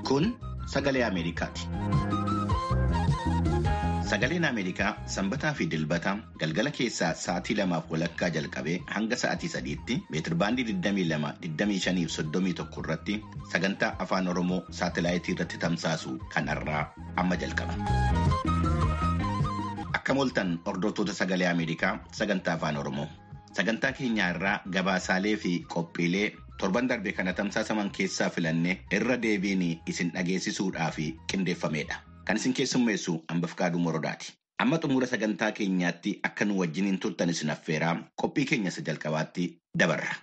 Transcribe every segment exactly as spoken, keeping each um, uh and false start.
Kun Sagalee Ameerikaati. Sagaleen Ameerikaa sanbataa fi dilbata galgala keessaa sa'aatii lamaaf walakkaa jalqabee hanga sa'aatii sadiitti meetirbaandii digdamii lama, digdamii shanii fi soddomii tokko irratti sagantaa afaan Oromoo saatalaayitii irratti tamsaasu kan har'aa amma jalqaba. Akka mooltan hordoftoota Sagalee Ameerikaa sagantaa afaan Oromoo. Sagantaa keenya irraa gabaasaalee fi qophiilee torban darbe kana tamsaasaman keessaa filannee irra deebiin isin dhageessisuudhaaf qindeeffamedha. Kan isin keessummeessu Ambafqaaduu Morodaati. Amma xumura sagantaa keenyaatti akka nu wajjiniin turtan isin affeeraa qophii keenya isa jalqabaatti dabarra.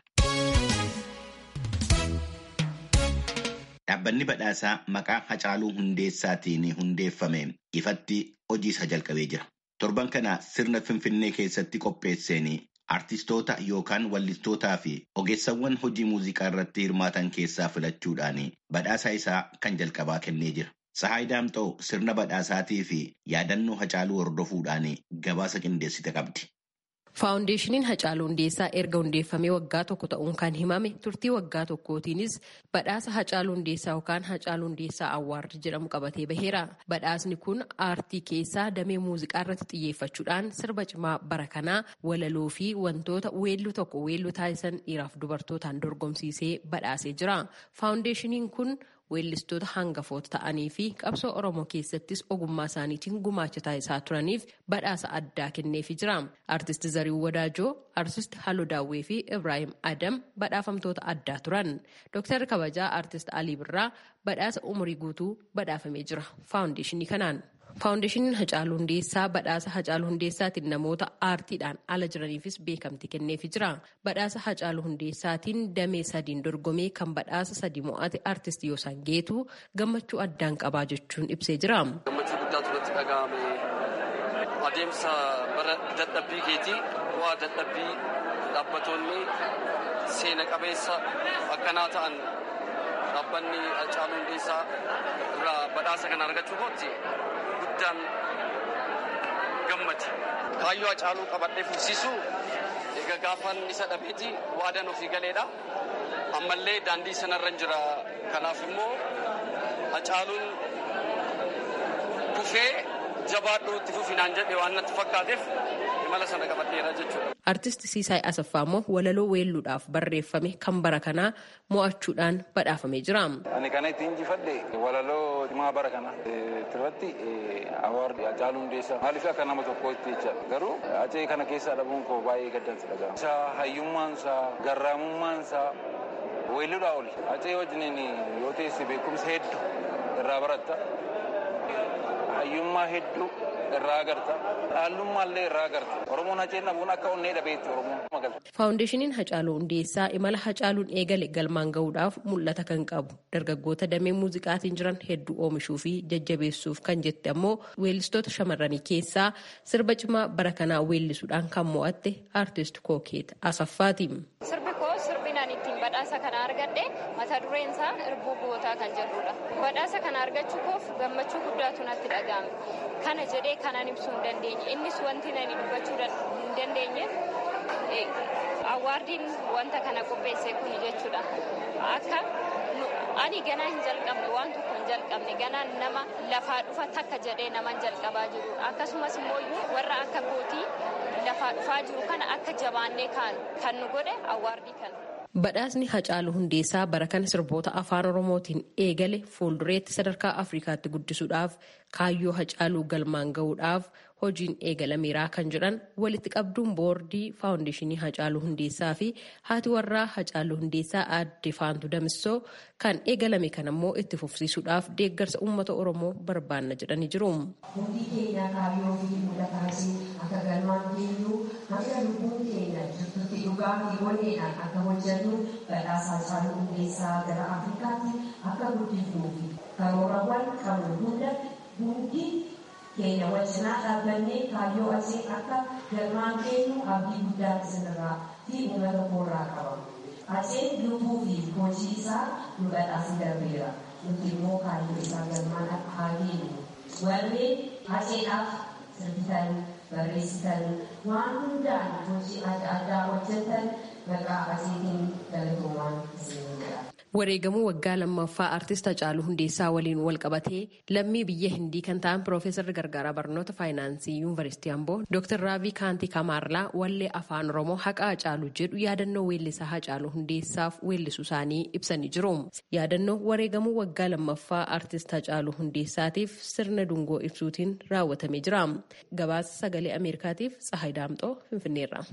Dhaabbanni badhaasaa maqaa Hacaaluu Hundeessaatiin hundeeffame ifatti hojii isa jalqabee jira. Torban kana sirna Finfinnee keessatti qopheesseen artistoota yookaan wallistootaa fi ogeessawwan hojii muuziqaa irratti hirmaatan keessaa filachuudhaan badhaasaa isaa kan jalqabaa kennee jira. Sahaay Daamxoo sirna badhaasaatii fi yaadannoo Hacaaluu hordofuudhaan gabaasa qindeessite qabdi. Faawundeeshiniin Hacaaluu Hundeessaa erga hundeeffamee waggaa tokko ta'uun kan himame turtii waggaa tokkootiinis badhaasa Hacaaluu Hundeessaa yookaan Hacaaluu Hundeessaa Awwaard jedhamu qabatee baheera. Badhaasni kun aartii keessaa damee muuziqaa irratti xiyyeeffachuudhaan sirba cimaa bara kanaa walaloo fi wantoota weelluu tokko weelluu taasisan dhiiraaf dubartootaan dorgomsiisee badhaasee jira. Faawundeeshiniin kun weellistoota hangafoota ta'anii fi qabsoo Oromoo keessattis ogummaa isaaniitiin gumaacha taasisaa turaniif badhaasa addaa kenneefii jira. Artist Zariuu Wadaajoo, Artist Haloo Daawwee fi Ibraahim Adam badhaafamtoota addaa turan. Dooktar Kabajaa Artist Alii Birraa badhaasa umurii guutuu badhaafamee jira. Faawundeeshinii kanaan. Faawundeeshiniin Hacaaluu Hundeessaa badhaasa Hacaaluu Hundeessaatiin namoota aartiidhaan ala jiraniifis beekamtii kenneefii jira. Badhaasa Hacaaluu Hundeessaatiin damee sadiin dorgomee kan badhaasa sadii mo'ate artist Yoosaan Geetuu gammachuu addaan qabaa jechuun ibsee jira. Gammachuu guddaatu irratti dhaga'ame. Adeemsa bara dadhabbii keetii bu'aa dadhabbii dhaabbattoonni seena qabeessa akkanaa ta'an dhaabbanni Hacaaluu Hundeessaa irraa badhaasa kana argachuu kootti guddaan gammade. Kaayyoo Hacaaluu qabadhee fufsiisuu egaa gaafan isa dhabeeti waadaan ofii galeedha. Ammallee daandii sanarra jira. Kanaaf immoo Hacaaluun kufee jabaadhuu itti fufinaan jedhee waan natti fakkaateef imala sana qabadheera jechuudha. Artist Siisaay Asaffaa immoo walaloo weelluudhaaf barreeffame kan bara kanaa mo'achuudhaan badhaafamee jira. Ani kana ittiin injifadhe walaloo cimaa bara kana irratti Awwaard Hacaaluu Hundeessaa maaliif akka nama tokkootti jecha garuu acee kana keessaa dhabuun koo baay'ee gaddansi dhaga'ama. Isa hayyummaansaa garraamummaansaa weelluudhaa oli acee wajjiniin yoo teesse beekumsa hedduu irraa baratta. Hayyummaa hedduu irraa agarta. Dhaallummaa irraa agarta. Oromoon haceen dhabuun akka onnee dhabeetti Oromoon magalta. Faawundeeshiniin Hacaaluu Hundeessaa imala Hacaaluun eegale galmaan gahuudhaaf mul'ata kan qabu. Dargaggoota damee muuziqaatiin jiran hedduu oomishuu fi jajjabeessuuf kan jette ammoo weellistoota shamarranii keessaa sirba cimaa bara kanaa weellisuudhaan kan mo'atte artist Kookeet Asaffaati. Sirbi koo sirbinaan ittiin badhaasa kana argadhe mata dureen isaa Irbuu Gootaa kan jedhudha. Badhaasa kana argachuu koof gammachuu guddaatu natti dhaga'ame. Kana jedhee kanan ibsuu hin dandeenye. Innis wanti nani dubbachuu hin dandeenye awwaardiin wanta kana qopheesse kun jechuudha. Akka ani ganaa hin jalqabne waan tokko hin jalqabne ganaa nama lafaa dhufa takka jedhee naman jalqabaa jiru. Akkasumas immoo warra akka kootii lafaa dhufaa jiru kana akka jabaannee kan nu godhe awwaardii kana. Badhaasni Hacaaluu Hundeessaa bara kana sirboota afaan Oromootiin eegale fuuldureetti sadarkaa Afrikaatti guddisuudhaaf kaayyoo Hacaaluu galmaan gahuudhaaf hojiin eegalameeraa kan jedhan walitti qabduun boordii faawundeeshinii Hacaaluu Hundeessaa fi haati warraa Hacaaluu Hundeessaa aadde Faantuu Damissoo kan eegalame kanammoo itti fufsiisuudhaaf deeggarsa uummata Oromoo barbaanna jedhanii jiru. Hundi keenya kaayyoo fi mul'ataasii akka galmaan geenyu hanga lubbuun keenya jirtutti dhugaa fi walleedhaan akka hojjennu badhaasa Hacaaluu Hundeessaa gara Afrikaatti akka guddifnuu fi karoorawwan qabnu hunda hundi keenya wajjinaa dhaabbannee kaayyoo asii akka galmaan geenyu abdii guddaa isinirraa fi uummata koorraa qabama. Aceen lubbuu fi hojii isaa nu badhaasii darbeera. Nuti immoo kaayyoo isaa galmaan akka haa geenyu. Warreen aceedhaaf sirbitan, barreessitan, waan hundaan hojii adda addaa hojjetan maqaa aceetiin galatoomaa isinidha. Wareegamuu waggaa lammaffaa artist Hacaaluu Hundeessaa waliin wal qabatee lammii biyya Hindii kan ta'an Piroofeesar Gargaaraa Barnoota Faayinaansii Yuunivarsiitii Amboo Dooktar Raavii Kaantii Kamaarlaa wallee afaan Oromoo haqa Hacaaluu jedhu yaadannoo weellisaa Hacaaluu Hundeessaaf weellisuu isaanii ibsanii jiru. Yaadannoo wareegamuu waggaa lammaffaa artist Hacaaluu Hundeessaatiif sirna dungoo ibsuutiin raawwatamee jira. Gabaasa sagalee Ameerikaatiif Tsahaay Daamxoo Finfinneerra.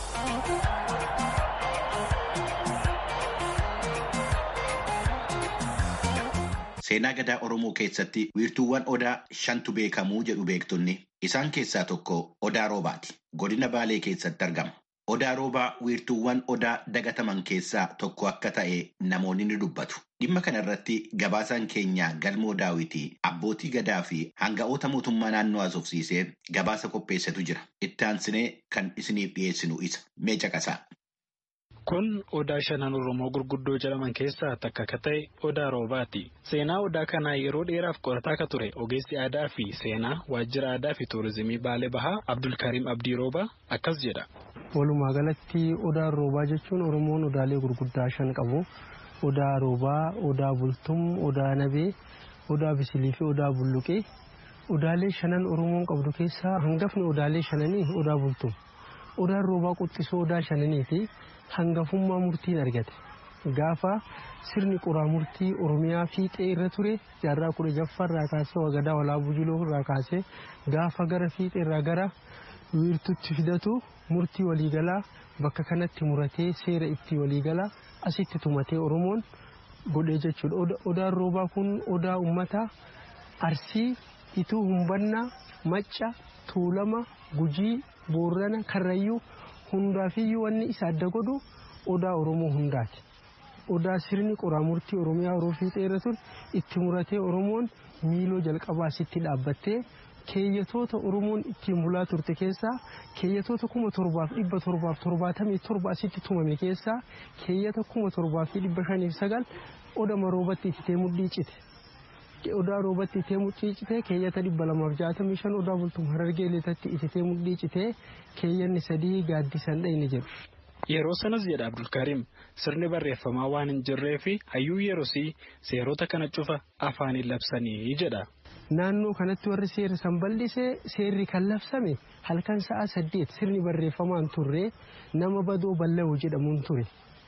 Seenaa gadaa Oromoo keessatti wiirtuuwwan odaa shantu beekamuu jedhu beektonni. Isaan keessaa tokko Odaa Roobaati. Godina Baalee keessatti argama. Odaa Roobaa wiirtuuwwan odaa dagataman keessaa tokko akka ta'e namoonni ni dubbatu. Dhimma kana irratti gabaasaan keenya Galmoo Daawitii abbootii gadaa fi hanga'oota mootummaa naannoo haasofsiisee gabaasa qopheessetu jira. Itti aansinee kan isiniif dhiyeessinu isa. Mee caqasaa. Kun odaa shanan Oromoo gurguddoo jedhaman keessaa takka akka ta'e Odaa Roobaati. Seenaa odaa kanaa yeroo dheeraaf qorataa akka ture ogeessi aadaa fi seenaa waajjira aadaa fi tuurizimii Baalee Bahaa Abdulkariim Abdii Roobaa akkas jedha. Walumaa galatti Odaa Roobaa jechuun Oromoon odaalee gurguddaa shan qabu. Odaa Roobaa, Odaa Bultum, Odaa Nabee, Odaa Bisilii fi Odaa Bulluqee. Odaalee shanan Oromoon qabdu keessaa hangafni odaalee shananii Odaa Bultum. Odaan Roobaa quxxisoo odaa shananii fi hangafummaa murtiin argate. Gaafa sirni qoraa murtii Oromiyaa fiixee irra ture jaarraa kudha jaffaa irraa kaasee Wagadaa Walaabuu Jiloo irraa kaasee gaafa gara fiixee irraa gara wiirtuutti fidatu murtii waliigalaa bakka kanatti muratee seera itti waliigalaa asitti tumatee Oromoon godhee jechuudha. Odaan Roobaa kun odaa uummataa Arsii, Ituu Humbannaa, Macca, Tuulama, Gujii, Boorana, Karrayyuu hundaafiyyuu wanni isa adda godhu odaa Oromoo hundaati. Odaa sirni qoraa murtii Oromiyaa yeroo fiixee irra ture itti muratee Oromoon miiloo jalqabaa asitti dhaabbattee keeyyatoota Oromoon ittiin bulaa turte keessaa keeyyatoota kuma torbaaf dhibba torbaaf torbaatamii torba asitti tumame keessaa keeyyata kuma torbaaf dhibba shaniif sagal odama roobatti ittee mudhii cite. Odaa roobatti ittee mudhii cite keeyyata dhibba lamaaf jaatamii shan Odaa Bultum Harargee Lixaatti ittee mudhii cite keeyyanni sadii gaaddisan dhayne jedhu. Yeroo sanas jedha Abdulkariim sirni barreeffamaa waan hin jirree fi hayyuu yeroosii seerota kana cufa afaaniin labsanii jedha. Naannoo kanatti warri seera san bal'isee seerri kan labsame halkan sa'a saddeet sirni barreeffamaan turre nama Badoo Balla'oo jedhamuun ture.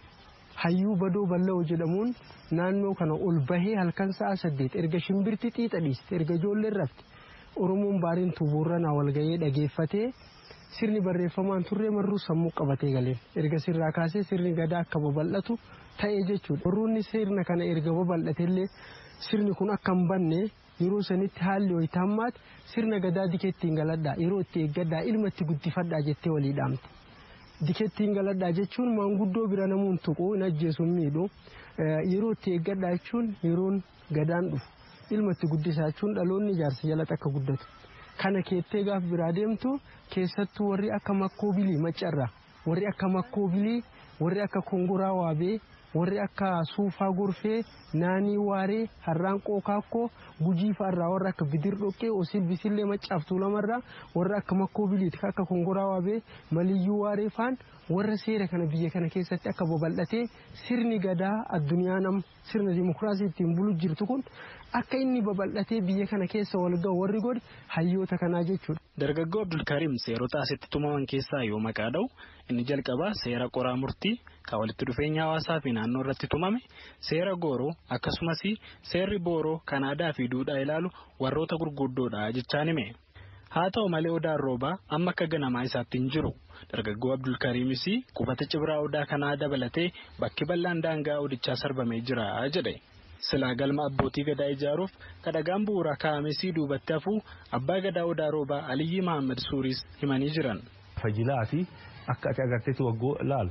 Hayyuu Badoo Balla'oo jedhamuun naannoo kana ol bahee halkan sa'a saddeet erga shimbirti xiixa dhiiste erga ijoolleen rafte Oromoon baariin tubuurranaa wal ga'ee dhageeffatee sirni barreeffamaan turre marruu sammuu qabatee galeen erga sirraa kaasee sirni gadaa akka babal'atu ta'ee jechuudha. Warroonni sirna kana erga babal'atellee sirni kun akka hin banne yeroo sanitti haalli ho'itammaatti sirna gadaa dikettiin galadhaa yeroo itti eeggadhaa ilma itti guddifadhaa jettee walii dhaamte. Dikettiin galadhaa jechuun maanguddoo bira namuun tuquu hin ajjeesuun miidhu yeroo itti eeggadhaa jechuun yeroon gadaan dhufu ilma itti guddisaa jechuun dhaloonni ijaarsa jalatti akka guddatu. Kana keettee gaaf biraa deemtu keessattuu warri akka makkoobilii maccarraa warri akka makkoobilii warri akka kongoraa waabee warri akka suufaa gorfee naanii waaree harraan qookaakkoo gujii fa'arraa warra akka bidir dhoqqee osil bisillee maccaaftuu lamarraa warra akka makkoobiliiti akka kongoraa waabee maliyyuu waaree faan warra seera kana biyya kana keessatti akka babal'atee sirni gadaa addunyaa nam sirna dimokiraasii ittiin bulu jirtu kun akka inni babal'atee biyya kana keessa wal ga'u warri godhe hayyoota kanaa jechuudha. Dargaggoo Abdulkariim seerota asitti tumaman keessaa yoo maqaa dha'u inni jalqabaa seera qoraa murtii kan walitti dhufeenya hawaasaa fi naannoo irratti tumame seera gooroo akkasumas seerri booroo kan aadaa fi duudhaa ilaalu warroota gurguddoodha jechaan hime. Haa ta'u malee Odaan Roobaa amma akka ganamaa isaatti hin jiru. Dargaggoo Abdulkariimis qubata cibraa odaa kanaa dabalatee bakki bal'aan daangaa odichaa sarbamee jira jedhe. Silaa galma abbootii gadaa ijaaruuf kadhagaan bu'uuraa kaa'amesii duubatti hafuu abbaa gadaa Odaa Roobaa Aliyyi Mahammad Suuriis himanii jiran. Fajilaa fi akka ati agarteetti waggoo laal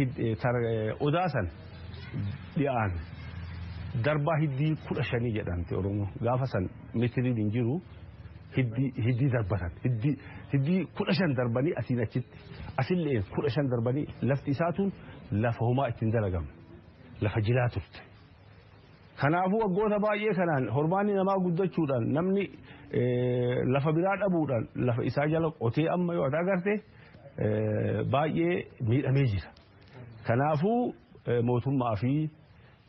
odaa san dhi'aan darbaa hiddii kudha shanii jedhamte Oromoo gaafa san meetiriin hin jiru hiddii darbatan hiddii kudha shan darbanii asiin achitti asillee kudha shan darbanii lafti isaatuun lafa homaa ittiin dalagamu lafa jilaa turte. Kanaafuu waggoota baay'ee kanaan hormaanni namaa guddachuudhaan namni lafa biraa dhabuudhaan lafa isaa jala qotee amma yoo ati agarte baay'ee miidhamee jira. Kanaafuu mootummaa fi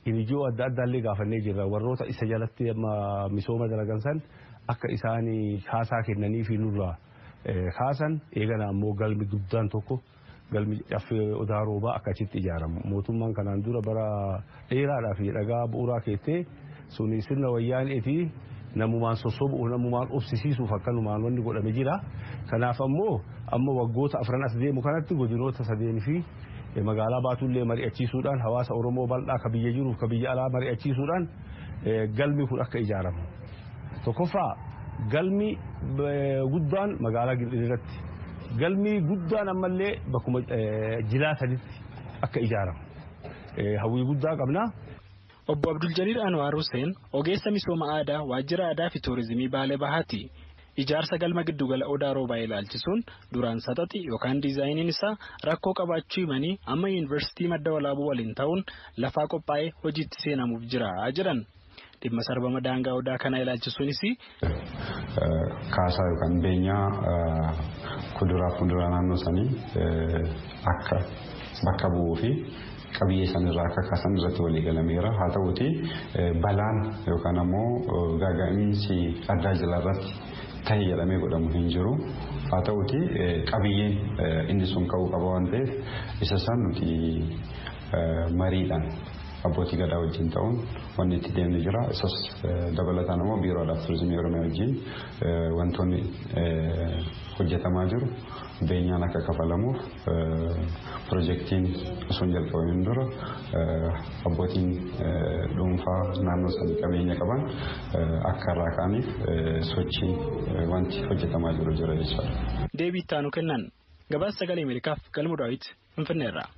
kinijoo adda addaallee gaafannee jirra warroota isa jalatti misooma dalagan san akka isaan haasaa kennanii fi nurraa haasan eegana ammoo galmi guddaan tokko galmi caffee odaa roobaa akkasitti ijaaramu mootummaan kanaan dura bara dheeraadhaa fi dhagaa bu'uuraa keessee suni sirna wayyaaneeti namumaan sossobu'u namumaan obsisiisuuf akkanumaan wanni godhame jira kanaaf ammoo amma waggoota afran as deemu kanatti godinoota sadeen fi magaalaa baatullee mari'achiisuudhaan hawaasa Oromoo bal'aa ka biyya jiruuf ka biyya alaa mari'achiisuudhaan galmi kun akka ijaaramu tokkoffaa galmi guddaan magaalaa Gildiriirratti galmi guddaan ammallee bakkuma jilaatanitti akka ijaaramu hawwii guddaa qabna. Obbo Abdul Jalil Anwar Hussein ogeessa misooma aadaa waajjira aadaa fi tuurizimii Baalee Bahaati. Ijaarsa galma giddugala odaa roobaa ilaalchisuun duraan saxaxi yookaan diizaayiniin isaa rakkoo qabaachuu himanii amma yuunivarsiitii madda walaabuu waliin ta'uun lafaa qophaa'ee hojiitti seenamuuf jira jiran. Dhimma sarbama daangaa odaa kana ilaalchisuunis kaasaa yookaan beenyaa kuduraa fi muduraa naannoo sanii akka bakka bu'uu fi qabiyyee sanirraa akka kaasan irratti walii galameera haa ta'uuti balaan yookaan ammoo gaaga'insi addaa jilarratti ta'e jedhamee godhamu hin jiru haa ta'uuti qabiyyeen inni sun ka'uu qaba waan ta'eef isa san nuti mariidhaan abbootii gadaa wajjin ta'uun wanni itti deemni jira isas dabalataan ammoo biiroo aadaa tuurizimii oromiyaa wajjin wantoonni hojjetamaa jiru beenyaan akka kafalamuuf piroojeektiin osoo jalqabamin dura abbootiin dhuunfaa naannoo sanii qabeenya qaban akka irraa ka'aniif sochii wanti hojjetamaa jiru jira jechuudha. Deebii itti aanu kennan gabaasa sagalee Ameerikaaf Galmuu Daawit Finfinneerraa.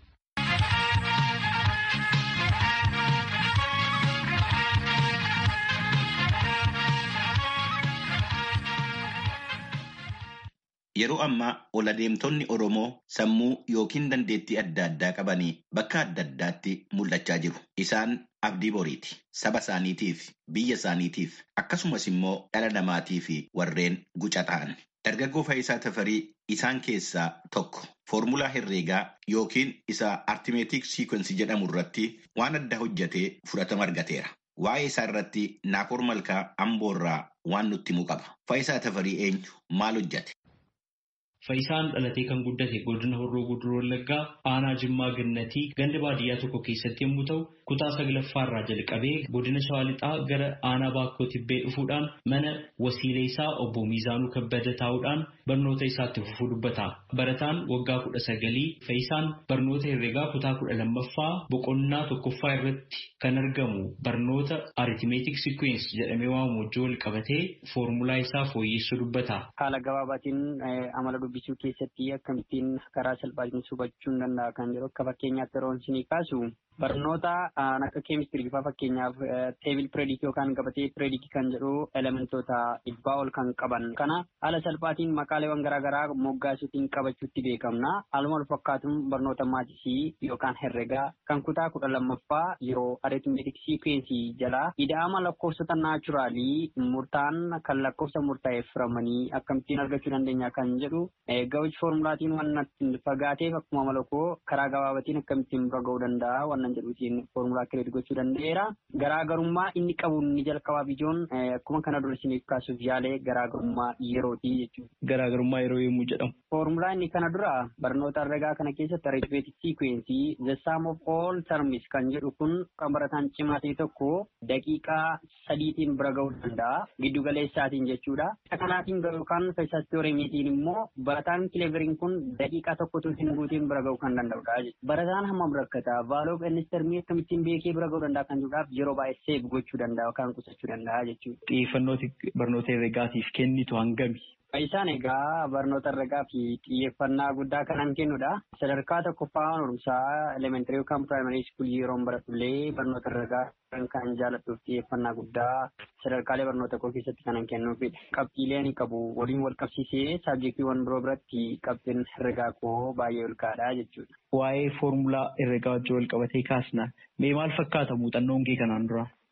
Yeroo ammaa ol adeemtonni Oromoo sammuu yookiin dandeettii adda addaa qabanii bakka adda addaatti mul'achaa jiru. Isaan abdii boriiti. Saba isaaniitiif, biyya isaaniitiif, akkasumas immoo dhala namaatii fi warreen guca ta'an. Dargaggoo Faayisaa Tafarii isaan keessaa tokko. Foormulaa herreegaa yookiin isa artimeetik siikwensii jedhamu irratti waan adda hojjetee fudhatama argateera. Waa'ee isaa irratti Naakoor Malkaa Amboorraa waan nutti himuu qaba. Faayisaa Tafarii eenyu? Maal hojjete? Faayisaan dhalatee kan guddate godina Horroo Guduruu Wallaggaa aanaa Jimmaa Gannatii ganda baadiyyaa tokko keessatti yommuu ta'u kutaa saglaffaa irraa jalqabee godina Shawaa Lixaa gara aanaa Baakkoo Tibbee dhufuudhaan mana wasiilee isaa obbo Miizaanuu Kabbada taa'uudhaan barnoota isaatti fufuu dubbata. Barataan waggaa kudha sagalii Faayisaan barnoota herreegaa kutaa kudha lammaffaa boqonnaa tokkoffaa irratti kan argamu barnoota arithmetic sequence jedhamee waamamu wajjin wal qabatee foormulaa isaa fooyyessuu dubbata. Haala gabaabaatiin amala dubbisuu keessatti akkamittiin karaa salphaatiin hubachuu danda'a kan jedhu akka fakkeenyaatti yeroo isin kaasu barnoota akka keemistirii fa'aa fakkeenyaaf teebil pireedik yookaan gabatee pireedik kan jedhu elementoota dhibbaa ol kan qaban kana haala salphaatiin maqaaleewwan garaagaraa moggaasuutiin qabachuutti beekamna. Haaluma wal fakkaatuun barnoota maatisii yookaan herregaa kan kutaa kudha lammaffaa yeroo arithmetic sequence jalaa ida'ama lakkoofsota naachuraalii murtaan kan lakkoofsa murtaa'eef furamanii akkamittiin argachuu dandeenya kan jedhu gawwichi foormulaatiin waan fagaateef akkuma malakoo karaa gabaabatiin akkamittiin bira ga'uu danda'a waan jedhuutiin foormulaa kireedii gochuu danda'eera. Garaagarummaa inni qabu inni jalqabaa bijoon akkuma kana dura isiniif kaasuuf yaalee garaagarummaa yerootii jechuudha. Garaagarummaa yeroo yommuu jedhamu. Foormulaa inni kana dura barnoota herregaa kana keessatti arithmetic sequence the sum of all terms kan jedhu kun kan barataan cimaa ta'e tokko daqiiqaa sadiitiin bira ga'uu danda'a giddu galeessaatiin jechuudha. Kanaatiin yookaan Faayisaa Tiyooreemiitiin immoo barataan kileveriin kun daqiiqaa tokkotu hin guutiin bira ga'uu kan danda'udha. Barataan hammam rakkata vaaloo termii akkamittiin beekee bira ga'uu danda'a kan jedhuudhaaf yeroo baay'ee seef gochuu danda'a yookaan qusachuu danda'a jechuudha. Xiyyeeffannooti barnoota herregaatiif kennitu hangami? Faayisaan egaa barnoota herregaa fi xiyyeeffannaa guddaa kanan kennudha. Sadarkaa tokkoffaa barumsaa elementary yookaan primary school yeroo baratullee barnoota herregaa kan jaalladhuuf xiyyeeffannaa guddaa sadarkaalee barnoota koo keessatti kanan kennuufidha. Qabxiilee ni qabu waliin wal qabsiisee saabjektiiwwan biroo biratti qabxiin herregaa koo baay'ee ol kaadhaa jechuudha. Waa'ee foormulaa herregaa wajjin wal qabatee kaasna mee maal fakkaata muuxannoon kee kanaan dura?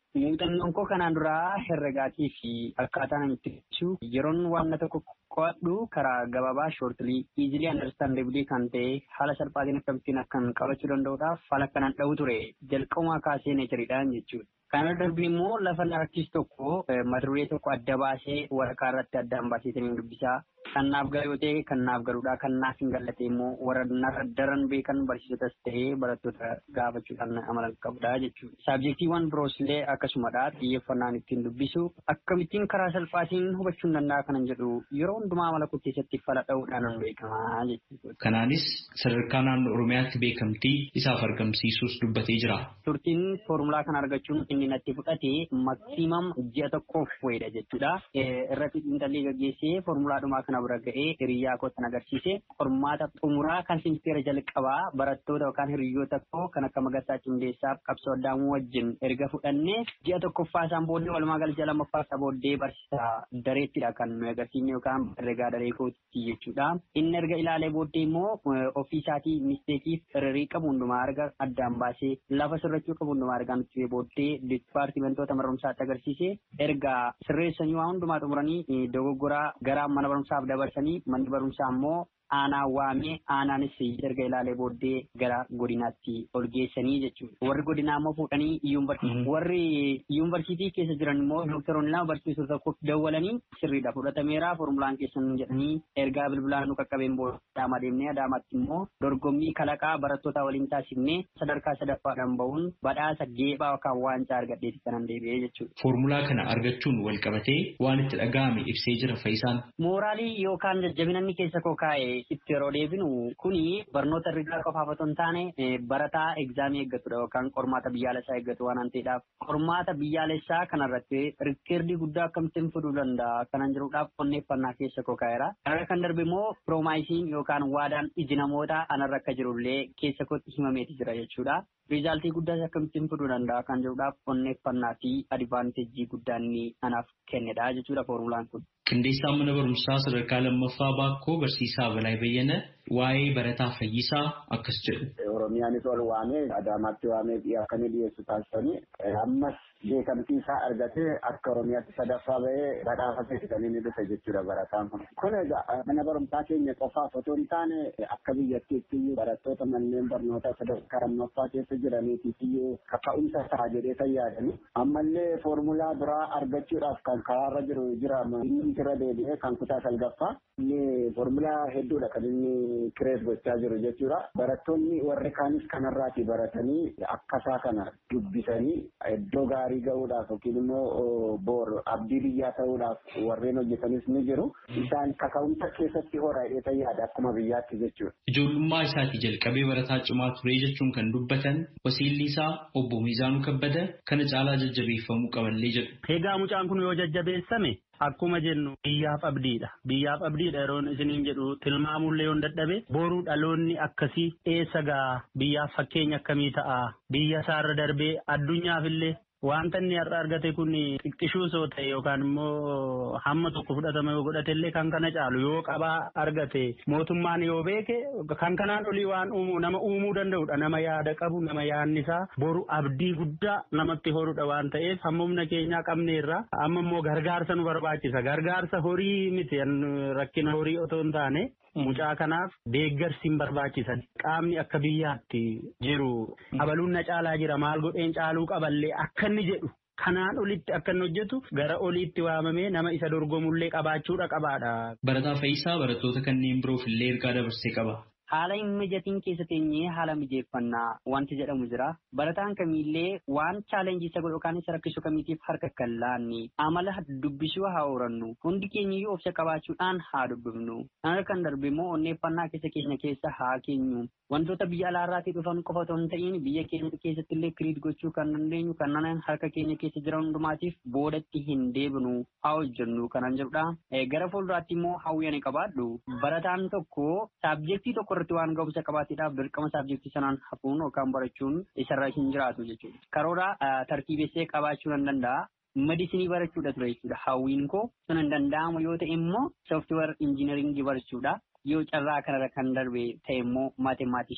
Muuxannoon koo kanaan duraa herregaatii fi akkaataa namitti ibsu yeroon waan tokko qo'adhu karaa gabaabaa shoortilii easily understandably kan ta'e haala salphaatiin akkamittiin akkan qabachuu danda'uudhaaf haala kanaan dha'u ture jalqabumaa kaasee neechariidhaan jechuudha. Kana darbii immoo lafa artiist tokko mata duree tokko adda baasee waraqaa irratti addaan baasee dubbisaa kan naaf galu ta'e kan naaf galuudha kan naaf hin galle immoo warra daran beekan barsiisotas ta'ee barattoota gaafachuudhaan amala qabudha jechuudha. Saabjektiiwwan birooslee akkasumadha xiyyeeffannaan ittiin dubbisu akkamittiin karaa salphaatiin hubachuu danda'a kanan jedhu yeroo hundumaa amala koo keessatti fala dha'uudhaan beekamaa jechuudha. Kanaanis sadarkaa naannoo Oromiyaatti beekamtii isaaf argamsiisuus dubbatee jira. Turtiin foormulaa kana argachuun inni natti fudhate maksiimam ji'a tokkoof wayidha jechuudha. Irratti xiinxallee gaggeessee foormulaadhumaa kana bira ga'ee hiriyaa koo kan agarsiise qormaata xumuraa kan simsteera jalqabaa barattoota yookaan hiriyoota koo kan akka Magarsaa Cimdeessaaf Qabsoo Addaamuu wajjin erga fudhannee ji'a tokkoffaa isaan booddee walumaa galcha lammaffaa isaa booddee barsiisaa dareettidha kan nu agarsiifne yookaan herregaa daree kootti jechuudha. Inni erga ilaalee booddee immoo ofii isaatii misteekiif hirrii qabu hundumaa arga addaan baasee lafa sirrachuu qabu hundumaa argaa nutti booddee dipaartimentoota mana barumsaatti agarsiise erga sirreessanii waa hundumaa xumuranii dogoggoraa gara mana barumsaaf dabarsanii manni barumsaa immoo aanaa waamee aanaanis erga ilaalee booddee gara godinaatti ol geessanii jechuudha. Warri godinaa immoo fuudhanii warri yuunivarsiitii keessa jiran immoo doktoroonni lama barsiisuu tokkoof dawwalanii sirriidha fudhatameera foormulaan keessan jedhanii ergaa bilbilaan nu qaqqabeen booda Adaamaa deemnee Adaamaatti immoo dorgommii kalaqaa barattoota waliin taasifnee sadarkaa sadaffaadhaan bahuun badhaasa geephaa yookaan waancaa argadheeti kanan deebi'ee jechuudha. Foormulaa kana argachuun wal qabatee waan itti dhaga'ame ibsee jira Faayisaan. Mooraalii yookaan jajjabinanni keessa koo kaa'e itti yeroo deebinu kuni barnoota herregaa qofaaf otoo hin taane barataa egzaamii eeggatudha yookaan qormaata biyyaalessaa eeggatu waan ta'eedhaaf qormaata biyyaalessaa kanarratti rikkeerdii guddaa akkamittiin fiduu danda'a kanan jiruudhaaf qonneeffannaa keessa koo kaa'eera. Kana kan darbe immoo piroomaayisiin yookaan waadaan iji namoota anarra akka jirullee keessa kootti himameeti jira jechuudha. Rizaaltii guddaas akkamittiin fiduu danda'a kan jiruudhaaf qonneeffannaa fi adivaanteejii guddaan inni anaaf kennedha jechuudha foormulaan kun. Qindeessaan mana barumsaa sadarkaa lammaffaa Baakkoo barsiisaa Balaa Bayyana waa'ee barataa Fayyisaa akkas jedhu. Oromiyaanis ol waamee Adaamaatti waamee akkamii dhiyeessu taasisanii ammas beekamtii isaa argatee akka Oromiyaatti sadaffaa bahee badhaafamee kan inni dhufe jechuudha barataan kun. Kun egaa mana barumsaa keenya qofaaf otoo hin taane akka biyyattiitti barattoota manneen barnootaa sadarkaa lammaffaa keessa jiraniitiif iyyuu kaka'umsa ta'a jedhee kan yaadanii ammallee foormulaa biraa argachuudhaaf kan karaarra jiru jira inni irra deebi'ee kan kutaa salgaffaa inni foormulaa hedduudha kan inni kirees gochaa jiru jechuudha. Barattoonni warri kaanis kanarraati baratanii akkasaa kana dubbisanii iddoo gaarii ga'uudhaaf yookiin immoo boor abdii biyyaa ta'uudhaaf warreen hojjetanis ni jiru. Isaan kaka'umsa keessatti horaa'ee yaada akkuma biyyaatti jechuudha. Ijoollummaa isaatii jalqabee barataa cimaa ture jechuun kan dubbatan wasiilli isaa obbo Miizaanuu Kabbada kana caalaa jajjabeeffamuu qaballee jedhu. Egaa mucaan kun yoo jajjabeessame akkuma jennu biyyaaf abdiidha. Biyyaaf abdiidha yeroon isiniin jedhu tilmaamullee yoo dadhabe boruu dhaloonni akkasii eessa gaa biyyaaf fakkeenya akkamii ta'a biyya isaarra darbee addunyaafillee wanta inni har'a argate kun xiqqishuu soo ta'e yookaan immoo hamma tokko fudhatama yoo godhatellee kan kana caalu yoo qabaa argate mootummaan yoo beeke kan kanaan olii waan uumuu nama uumuu danda'udha nama yaada qabu nama yaadni isaa boru abdii guddaa namatti horudha waan ta'eef hamma humna keenyaa qabneerra amma immoo gargaarsa nu barbaachisa gargaarsa horii miti rakkina horii otoo hin taane mucaa kanaaf deeggarsi hin barbaachisan qaamni akka biyyaatti jiru abaluun na caalaa jira maal godheen caaluu qaballee akka inni jedhu kanaan olitti akka inni hojjetu gara oliitti waamamee nama isa dorgomullee qabaachuudha qabaadha. Barataa Fayyisaa barattoota kanneen biroof illee ergaa dabarsee qaba. Haala hin mijatiin keessa teenyee haala mijeeffannaa wanti jedhamu jira. Barataan kamiillee waan chaalenjii isa godhu yookaan isa rakkisu kamiitiif harka kan laanni amala dubbisuu haa horannu hundi keenyayyuu obsa qabaachuudhaan haa dubbifnu. Kana kan darbe immoo onneeffannaa keessa keenya keessa haa keenyu. Wantoota biyya alaarraatii dhufan qofa otoo hin ta'in biyya keenya keessatti illee kiriit gochuu kan dandeenyu kanneen harka keenya keessa jiran hundumaatiif boodatti hin deebinu haa hojjennu kanan jedhudha. Gara fuulduraatti immoo hawwii qabaadhu. Barataan tokko saabjektii tokko irratti waan ga'umsa qabaateedhaaf dirqama saabjektii sanaan hafuun yookaan barachuun isarra hin jiraatu jechuudha. Karoora tartiibessee qabaachuu nan danda'a. Medisinii barachuudha ture jechuudha. Hawwiin koo sun hin danda'amu yoo ta'e immoo sooftiweer injiinaringii barachuudha. Yoo carraa kanarra kan darbe ta'e immoo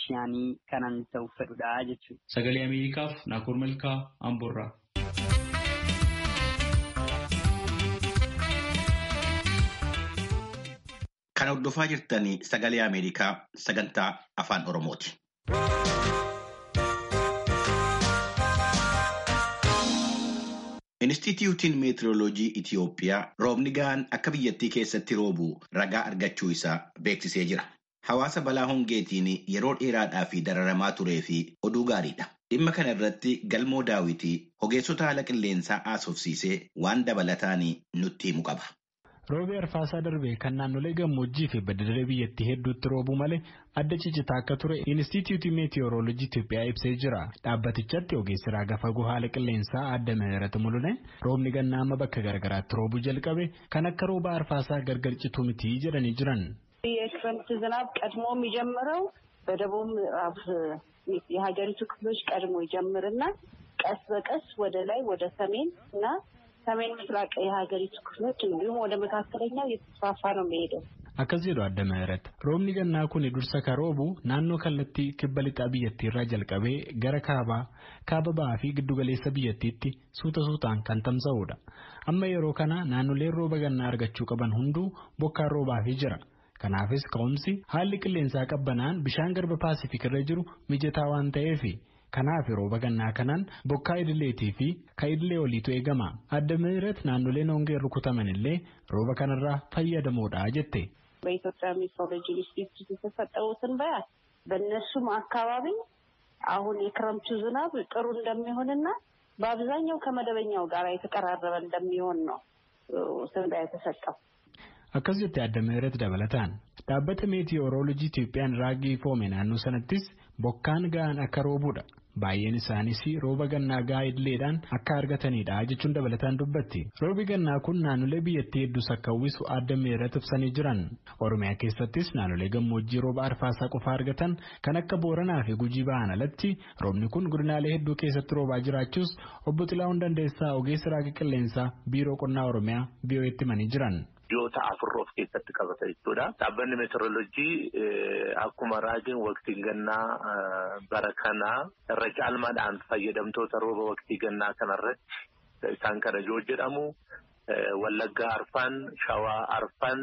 maatimaatikshaanii kanan ta'uuf fedhudha jechuudha. Sagalee Ameerikaaf Naakoor Malkaa Amboorraa. Kan hordofaa jirtanii sagalee Ameerikaa sagantaa afaan Oromooti. Inistituutiin Meetirooloojii Itiyoophiyaa roobni ga'aan akka biyyattii keessatti roobu ragaa argachuu isaa beeksisee jira. Hawaasa balaa hongeetiin yeroo dheeraadhaaf dararamaa turee fi oduu gaariidha. Dhimma kana irratti Galmoo Daawitii ogeessota haala qilleensaa haasofsiisee waan dabalataan nutti himu qaba. Roobi arfaasaa darbee kan naannolee gammoojjii fi badda-daree biyyattii hedduutti roobuu malee adda cicitaa akka ture Inistituutii Meetiyooroolojii Itiyoophiyaa ibsee jira. Dhaabbatichatti ogeessi raaga fagoo haala qilleensaa adda ምህረት Mul'une roobni gannaa amma bakka garagaraatti roobuu jalqabe kan akka rooba arfaasaa gargar citu miti jedhanii jiran. የክረምት ዝናብ ቀድሞ የሚጀምረው በደቡብ ምዕራብ የሀገሪቱ ክፍሎች ቀድሞ ይጀምርና ቀስ በቀስ ወደ ላይ ወደ ሰሜን እና ሰሜን ምስራቅ የሀገሪቱ ክፍሎች እንዲሁም ወደ መካከለኛው እየተስፋፋ ነው የሚሄደው። akkas jedhu adda ምህረት roobni gannaa kun dursa ka roobu naannoo kallattii kibba lixaa biyyattii irraa jalqabee gara kaabaa kaaba ba'aa fi giddu galeessa biyyattiitti suuta suutaan kan tamsa'udha. Amma yeroo kana naannoleen rooba gannaa argachuu qaban hunduu bokkaan roobaafii jira. Kanaafis ka'umsi haalli qilleensaa qabbanaan bishaan garba paasifik irra jiru mijataa waan ta'eef kanaaf rooba gannaa kanaan bokkaa idileetii fi ka idilee oliitu eegama. Adda ምህረት naannoleen hongeen rukutaman illee rooba kanarraa fayyadamuudha jette. በኢትዮጵያ ሜትሮሎጂ ኢንስቲትዩት የተሰጠው ትንበያ በእነሱም አካባቢ አሁን የክረምቱ ዝናብ ጥሩ እንደሚሆንና በአብዛኛው ከመደበኛው ጋር የተቀራረበ እንደሚሆን ነው ትንበያ የተሰጠው። akkas jette adda ምህረት dabalataan dhaabbata meetiyooroolojii Itiyoophiyaan raagii foome naannoo sanattis bokkaan ga'aan akka roobuudha. Baay'een isaanis rooba gannaa ga'aa idileedhaan akka argatanidha jechuun dabalataan dubbatti. Roobi gannaa kun naannolee biyyattii hedduus akka uwwisu adda ምህረት ibsanii jiran. Oromiyaa keessattis naannolee gammoojjii rooba arfaasaa qofa argatan kan akka Booranaa fi Gujii ba'an alatti roobni kun godinaalee hedduu keessatti roobaa jiraachuus obbo Xilaahun Dandeessaa ogeessa raagii qilleensaa biiroo qonnaa Oromiyaa B O A'tti himanii jiran. Biyyoota afurroof keessatti qabata jechuudha. Dhaabbanni meteoroloojii akkuma raajiin waqtii gannaa bara kanaa irra caalmaadhaan fayyadamtoota rooba waqtii gannaa kanarratti isaan kana yoo jedhamu Wallaggaa Arfan, Shawaa Arfan,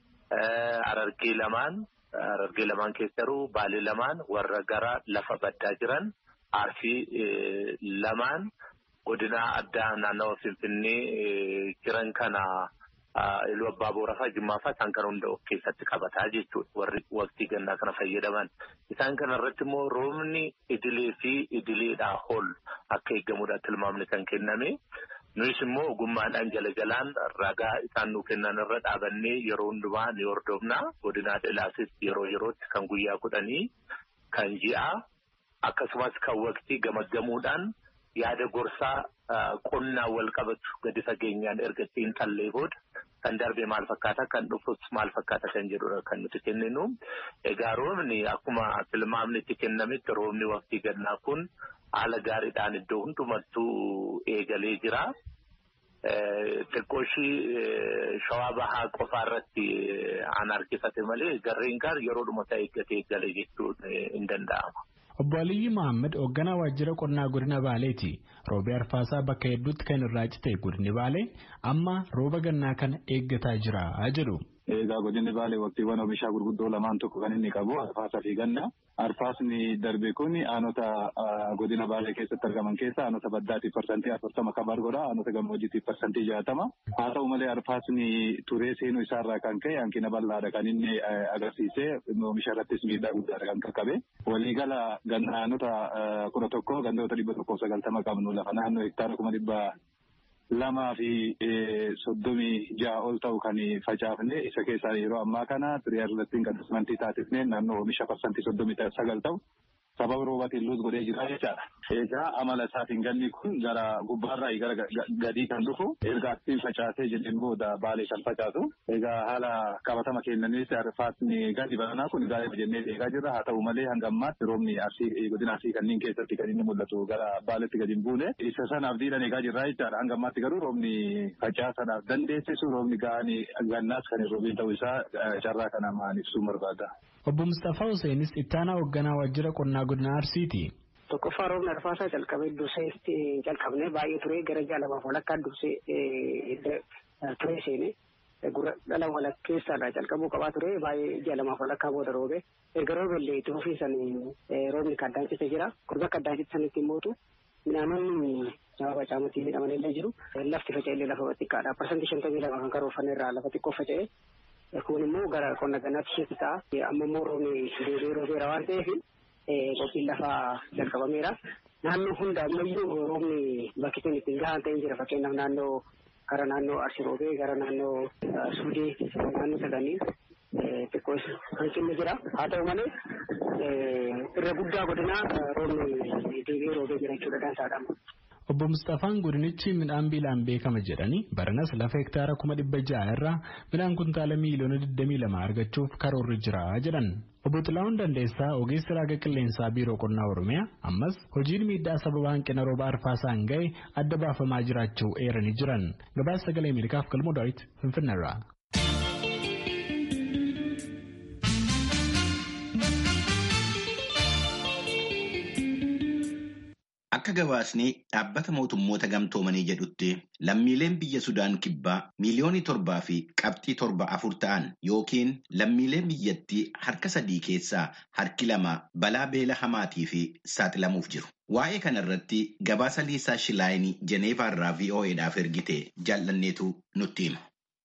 Harargee lamaan, Harargee lamaan keessaruu Baalee lamaan warra gara lafa baddaa jiran Arsii lamaan godina addaa naannawa Finfinnee jiran kana Iluu Abbaa Booraa Jimmaa fa'aa isaan kana hunda of keessatti qabataa jechuudha. Warri waqtii gannaa kana fayyadaman. Isaan kana irratti immoo roobni idilee fi idileedhaa ol akka eegamudha tilmaamni kan kenname. Nuyis immoo ogummaadhaan jala jalaan ragaa isaan nuu kennan irra dhaabannee yeroo hundumaa ni hordofna. Godinaa Ilaasis yeroo yerootti kan guyyaa kudhanii kan ji'a akkasumas kan waqtii gamaggamuudhaan yaada gorsaa qonnaa wal qabatu gadi fageenyaan erga ittiin tallee booda kan darbee maal fakkaata kan dhufus maal fakkaata kan jedhudha kan nuti kenninu. Egaa roobni akkuma tilmaamni itti kennametti roobni waqtii gannaa kun haala gaariidhaan iddoo hundumattuu eegalee jira. Xiqqooshii Shawaa Bahaa qofa irratti aan harkifate malee garreen gaar yeroodhuma ta'e eeggatee eegale jechuun hin danda'ama. Obbo Aliyyi Mohaammed hoogganaa waajjira qonnaa godina Baaleeti. Roobi arfaasaa bakka hedduutti kan irraa cite godinni Baalee amma rooba gannaa kana eeggataa jira jedhu. Egaa godinni Baalee waqtiiwwan oomishaa gurguddoo lamaan tokko kan inni qabu arfaasaa fi ganna. Arfaasni darbe kun aanota godina Baalee keessatti argaman keessa aanota baddaatiif parsantii afurtama kabaar godha, aanota gammoojjiitiif parsantii jaatama. Haa ta'u malee arfaasni turee seenuu isaarraa kan ka'e hanqina bal'aadha kan inni agarsiisee oomisha irrattis miidhaa guddaadha kan qaqqabe. Waliigala aanota kudha tokko gandoota dhibba tokkoof sagaltama qabnu lafa naannoo hektaara kuma dhibba lamaa fi soddomii ja'a ol ta'u kan facaafne isa keessaa yeroo ammaa kana xiriyaa irratti qadasmantii taasisnee naannoo oomisha parsantii soddomii sagal ta'u sababa roobaatiin luus godhee jira jechaadha. Egaa amala isaatiin ganni kun gara gubbaarraa gara gadii kan dhufu erga ittiin facaasee jedheen booda Baalee kan facaasu. Egaa haala qabatama kennanis arfaasni gadi baranaa kun gaariidha jennee eegaa jirra. Haa ta'u malee hanga ammaatti roobni arsii godina arsii kanneen keessatti kan inni mul'atu gara Baaleetti gadi hin buune. Isa sana abdiidhaan eegaa jirra jechaadha. Hanga ammaatti garuu roobni facaasuudhaaf dandeessisu roobni ga'anii gannaas kan hin roobin ta'uu isaa carraa kana maan ibsuu barbaada. Obbo Mustafaa Huseenis ittaanaa hoogganaa waajjira qonnaa godina Arsiiti. Tokkoffaa roobni arfaasaa jalqabee dursee jalqabnee baay'ee turee gara ja'a lamaaf walakkaa dursee turee seenee dhala walakkeessaadhaa jalqabuu qabaa ture baay'ee ji'a lamaaf walakkaa booda roobe erga roobeellee itti fufii sanii roobni kaddaancise jira gurba kaddaancise sanitti mootu midhaanonni sababa caamutti midhamanillee jiru lafti faca'ellee lafa xiqqaadha parsantii shantamii lama kan karoorfanne irraa lafa xiqqoo faca'e kun immoo gara qonna gannaatti ishee ta'a amma immoo roobni deebi'ee roobeera waan ta'eef qophiin lafaa jalqabameera naannoo hunda ammayyuu roobni bakki sun ittiin gahaan ta'ee jira fakkeenyaaf naannoo gara naannoo Arsii roobee gara naannoo Suudee naannoo saganii xiqqoo hanqinni jira haa ta'u malee irra guddaa godinaa roobni deebi'ee roobee jira jechuudha dansaadhaan. Obbo Mustafaan godinichi midhaan biilaan beekama jedhanii baranas lafa hektaara kuma dhibba ja'a irraa midhaan kuntaala miiliyoona digdamii lama argachuuf karoorri jira jedhan. Obbo Xilaawun Dandeessaa ogeessi raaga qilleensaa biiroo qonnaa Oromiyaa ammas hojiin miidhaa sababa hanqina rooba arfaasaan ga'e adda baafamaa jiraachuu eeranii jiran. Gabaasa sagalee Ameerikaaf Galmoo Daawit Finfinneerraa. Akka gabaasni dhaabbata mootummoota gamtoomanii jedhutti lammiileen biyya Sudaan kibbaa miiliyoonii torbaa fi qabxii torba afur ta'an yookiin lammiileen biyyattii harka sadii keessaa harki lama balaa beela hamaatii fi saaxilamuuf jiru. Waa'ee kanarratti gabaasa Liisaa Shilaayinii Jeneevaarraa V O Eedhaaf ergite jaallanneetu nutti hima.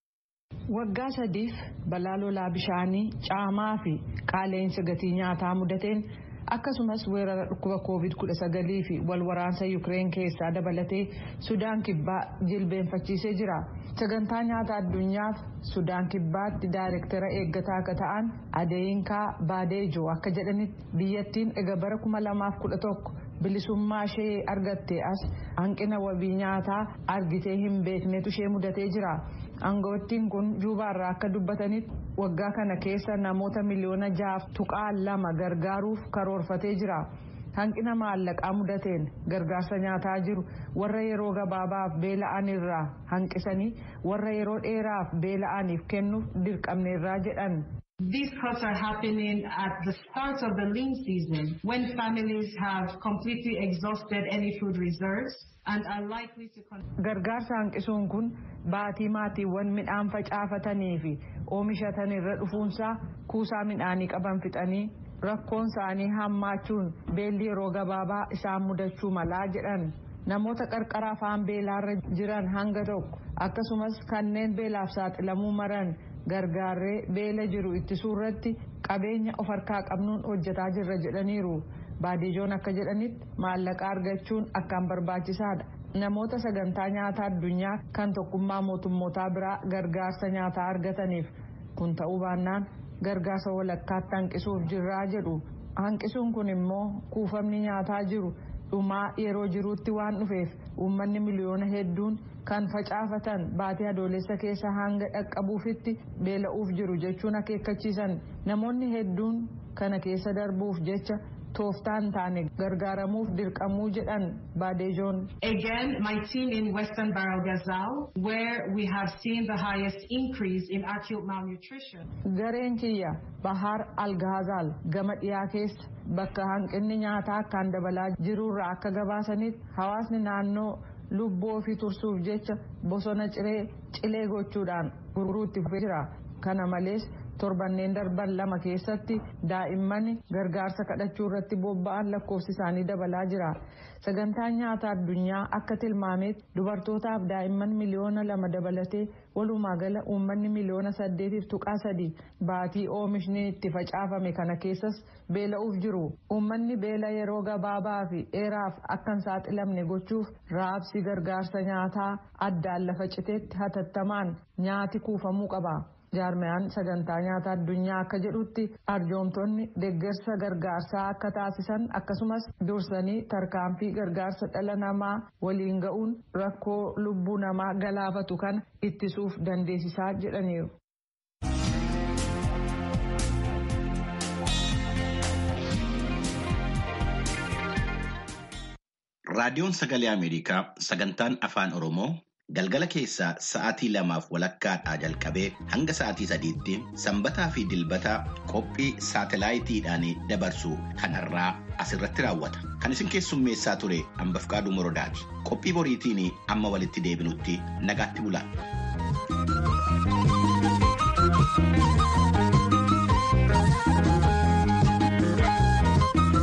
Waggaa sadiif balaa lolaa bishaanii caamaa fi qaala'insa gatii nyaataa mudateen akkasumas weerara dhukkuba koovid kudha sagalii fi wal waraansa Yukireen keessaa dabalatee Sudaan kibbaa jilbeenfachiisee jira. Sagantaa nyaata addunyaaf Sudaan kibbaatti daayirektara eeggataa akka ta'an Adeeyinkaa Baadeejoo akka jedhanitti biyyattiin ega bara kuma lamaaf kudha tokko bilisummaa ishee argattee as hanqina wabii nyaataa argitee hin beeknetu ishee mudatee jira. Aangoottiin kun Juubaarraa akka dubbatanitti waggaa kana keessa namoota miliyoona jaaf tuqaa lama gargaaruuf karoorfatee jira. Hanqina maallaqaa mudateen gargaarsa nyaataa jiru warra yeroo gabaabaaf beela'an irraa hanqisanii warra yeroo dheeraaf beela'aniif kennuuf dirqamneerraa jedhan. These cuts are happening at the start of the lean season when families have completely exhausted any food reserves and are likely to continue. Gargaarsa hanqisuun kun baatii maatiiwwan midhaan facaafatanii fi oomishatan irra dhufuunsaa kuusaa midhaanii qaban fixanii rakkoon isaanii hammaachuun beelli yeroo gabaabaa isaan mudachuu malaa jedhan. Namoota qarqara afaan beelaarra jiran hanga tokko akkasumas kanneen beelaaf saaxilamuu maran gargaarree beela jiru ittisuu irratti qabeenya of harkaa qabnuun hojjetaa jirra jedhaniiru. Baadijoon akka jedhanitti maallaqa argachuun akkaan barbaachisaadha. Namoota sagantaa nyaataa addunyaa kan tokkummaa mootummootaa biraa gargaarsa nyaataa argataniif kun ta'uu baannaan gargaarsa walakkaatti hanqisuuf jirraa jedhu. Hanqisuun kun immoo kuufamni nyaataa jiru dhumaa yeroo jiruutti waan dhufeef uummanni miliyoona hedduun kan facaafatan baatee adoolessa keessa hanga dhaqqabuufitti beela'uuf jiru jechuun akeekkachiisan. Namoonni hedduun kana keessa darbuuf jecha tooftaan taane gargaaramuuf dirqamuu jedhan Baadejoon. Again, my team in Western Barrel Gazal, where we have seen the highest increase in acute malnutrition. Gareen kiyya Bahar Al-Ghazal gama dhiyaa keessa bakka hanqinni nyaataa akkaan dabalaa jirurraa akka gabaasanitti hawaasni naannoo lubbuu ofii tursuuf jecha bosona ciree cilee gochuudhaan gurguruutti fufee jira. Kana malees torbanneen darban lama keessatti daa'imman gargaarsa kadhachuu irratti bobba'an lakkoofsi isaanii dabalaa jira. Sagantaan nyaata addunyaa akka tilmaametti dubartootaaf daa'imman miliyoona lama dabalatee walumaa gala uummanni miliyoona saddeetiif tuqaa sadii baatii oomishni itti facaafame kana keessas beela'uuf jiru. Uummanni beela yeroo gabaabaa fi dheeraaf akka hin saaxilamne gochuuf raabsi gargaarsa nyaataa addaan lafa citeetti hatattamaan nyaati kuufamuu qaba. Jaarmiyaan sagantaa nyaata addunyaa akka jedhutti arjoomtonni deeggarsa gargaarsaa akka taasisan akkasumas dursanii tarkaanfii gargaarsa dhala namaa waliin ga'uun rakkoo lubbuu namaa galaafatu kana ittisuuf dandeessisaa jedhaniiru. Raadiyoon Sagalee Ameerikaa sagantaan Afaan Oromoo galgala keessaa sa'aatii lamaaf walakkaadhaa jalqabee hanga sa'aatii sadiitti sanbataa fi dilbataa qophii saatalaayitiidhaan dabarsu kanarraa asirratti raawwata. Kan isin keessummeessaa ture Ambafqaaduu Morodaati. Qophii boriitiin amma walitti deebinutti nagaatti bulaa.